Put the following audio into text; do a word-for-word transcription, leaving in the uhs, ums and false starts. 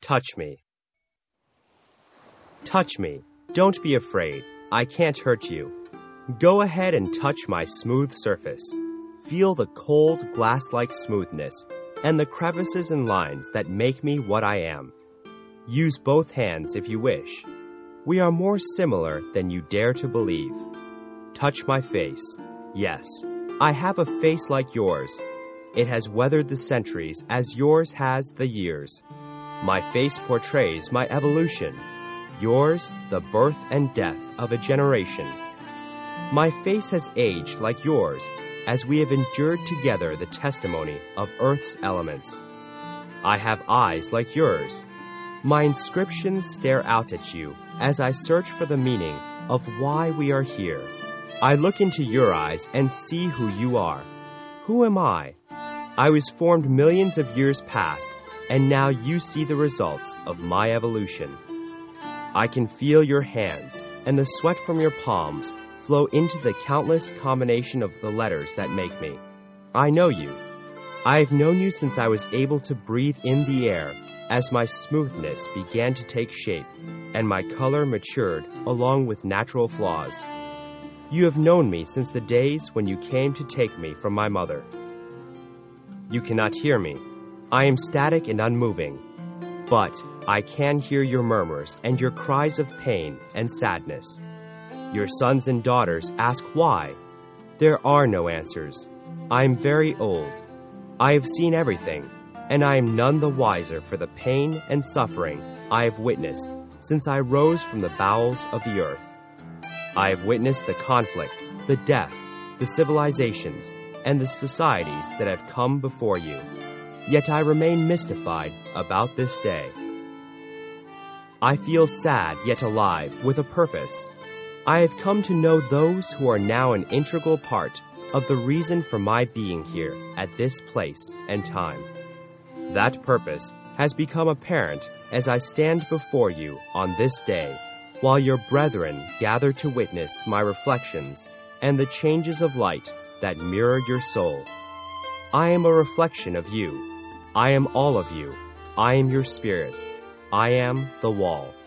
Touch me. Touch me. Don't be afraid. I can't hurt you. Go ahead and touch my smooth surface. Feel the cold, glass-like smoothness and the crevices and lines that make me what I am. Use both hands if you wish. We are more similar than you dare to believe. Touch my face. Yes, I have a face like yours. It has weathered the centuries as yours has the years. My face portrays my evolution. Yours, the birth and death of a generation. My face has aged like yours as we have endured together the testimony of Earth's elements. I have eyes like yours. My inscriptions stare out at you as I search for the meaning of why we are here. I look into your eyes and see who you are. Who am I? I was formed millions of years past, and now you see the results of my evolution. I can feel your hands, and the sweat from your palms flow into the countless combination of the letters that make me. I know you. I have known you since I was able to breathe in the air, as my smoothness began to take shape, and my color matured along with natural flaws. You have known me since the days when you came to take me from my mother. You cannot hear me. I am static and unmoving. But I can hear your murmurs and your cries of pain and sadness. Your sons and daughters ask why. There are no answers. I am very old. I have seen everything, and I am none the wiser for the pain and suffering I have witnessed since I rose from the bowels of the earth. I have witnessed the conflict, the death, the civilizations, and the societies that have come before you. Yet I remain mystified about this day. I feel sad yet alive with a purpose. I have come to know those who are now an integral part of the reason for my being here at this place and time. That purpose has become apparent as I stand before you on this day, while your brethren gather to witness my reflections and the changes of light that mirror your soul. I am a reflection of you. I am all of you. I am your spirit. I am the wall.